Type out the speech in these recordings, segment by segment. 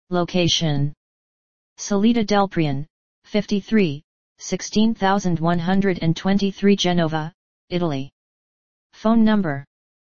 Location: Salita del Prion, 53, 16123 Genova, Italy. Phone number: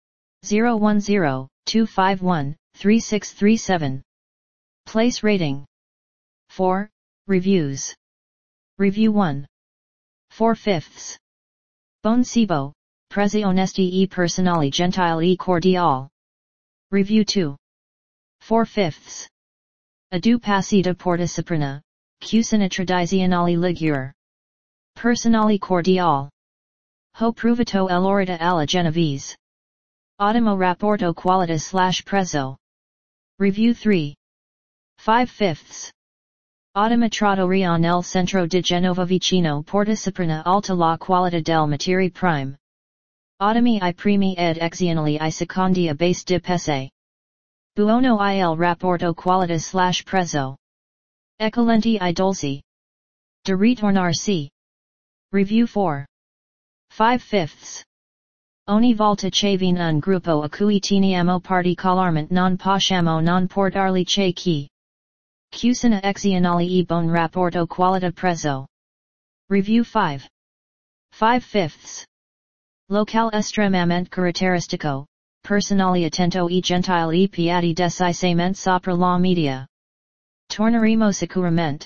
010-251-3637. Place rating: 4, reviews. Review 1. 4/5. Buon cibo, prezzi onesti e personali gentile e cordiale. Review 2. 4/5. Adu passi da porta soprana, cucina tradizionale ligure. Personali cordiale. Ho provato l'orata alla genovese. Ottimo rapporto qualità/prezzo. Review 3. 5/5. Ottima trattoria nel centro di Genova vicino Porta Soprana alta la qualità del materiale prime. Ottimi I primi ed eccezionali I secondi a base di pesce. Buono il rapporto qualità/prezzo. Eccellenti I dolci. Da ritornarsi. Review 4. 5/5. Ogni volta che viene un gruppo a cui teniamo particolarmente non possiamo non portarli che chi. Cucina eccezionale e buon rapporto qualità-prezzo. Review 5. 5/5. Locale estremamente caratteristico, personale attento e gentile e piatti decisamente sopra la media. Torneremo sicuramente.